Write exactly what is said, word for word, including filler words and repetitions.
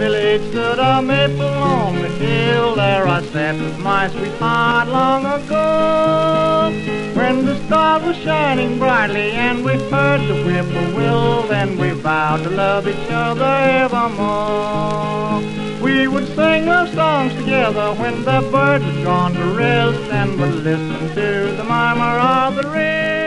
village stood a maple on the hill. There I sat with my sweetheart long ago, when the stars were shining brightly and we heard the whippoorwill. Then we vowed to love each other evermore. We would sing love songs together when the birds had gone to rest, and would listen to the murmur of the river.